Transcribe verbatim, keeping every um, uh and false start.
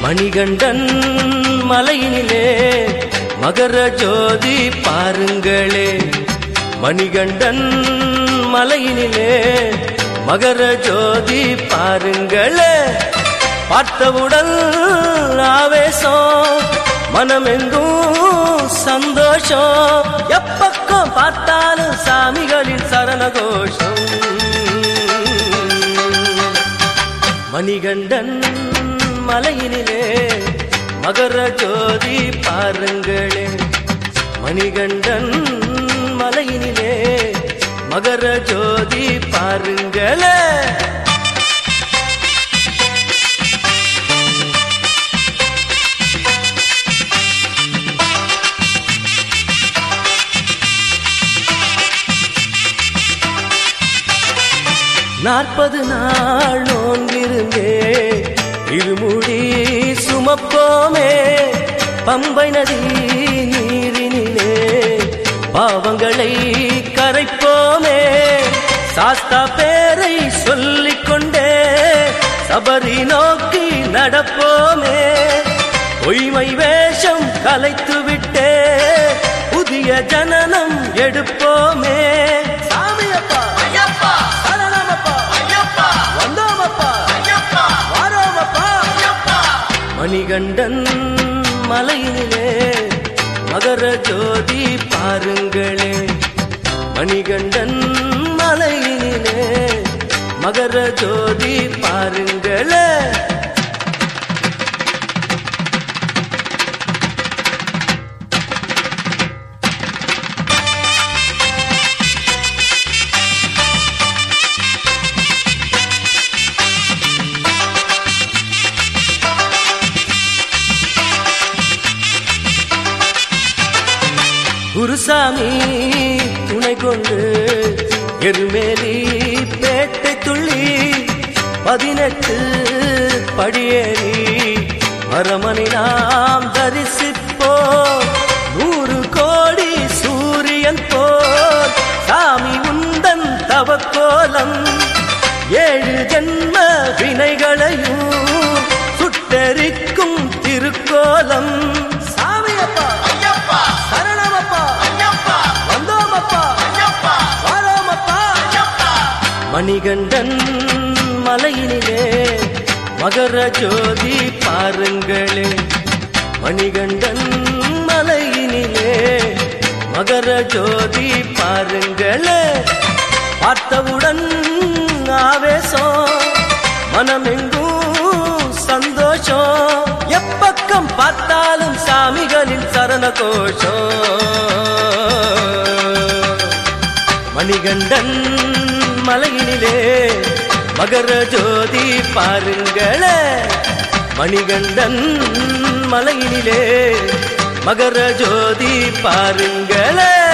மணிகண்டன் மலையினிலே மகர ஜோதி பாருங்களே. மணிகண்டன் மலையினிலே மகர ஜோதி பாருங்களே. பார்த்தவுடன் ஆவேசம், மனமெங்கும் சந்தோஷம். எப்பக்கம் பார்த்தாலும் சாமிகளின் சரண கோஷம். மணிகண்டன் மலையினிலே மகர ஜோதி பாருங்களே. மணிகண்டன் மலையினிலே மகர ஜோதி பாருங்களே. நாற்பது நாள் நோன்பிருந்தே இருமுடி சுமப்போமே. பம்பை நதி நீரினிலே பாவங்களை கரைப்போமே. சாஸ்தா பேரை சொல்லிக்கொண்டே சபரி நோக்கி நடப்போமே. பொய்மை வேஷம் கலைத்துவிட்டே புதிய ஜனனம் எடுப்போமே. சாமியப்பா ஐயப்பா சரணமப்பா ஐயப்பா வந்தோமப்பா ஐயப்பா வாரோமப்பா ஐயப்பா. மணிகண்டன் மலையினிலே மகர ஜோதி பாருங்களே. மணிகண்டன் மலையினிலே மகர ஜோதி பாருங்களே. குருசாமி துணை கொண்டு எருமேலி பேட்டை துள்ளி பதினெட்டு படியேறி மரமணி நாம் தரிசிப்போ. நூறு கோடி சூரியன் போல் சாமி உந்தன் தவக்கோலம். ஏழு ஜென்ம வினைகளையும் சுட்டெரிக்கும் திருக்கோலம். சாமியப்பா ஐயப்பா சரணமப்பா ஐயப்பா வந்தோமப்பா ஐயப்பா வாரோமப்பா ஐயப்பா. மணிகண்டன் மலையினிலே மகர ஜோதி பாருங்களே. மணிகண்டன் மலையினிலே மகர ஜோதி பாருங்களே. பார்த்தவுடன் ஆவேசம், மனமெங்கும் சந்தோஷம். எப்பக்கம் பார்த்தாலும் சாமிகளின் சரண கோஷம். மணிகண்டன் மலையினிலே மகர ஜோதி பாருங்களே. மணிகண்டன் மலையினிலே மகர ஜோதி பாருங்களே.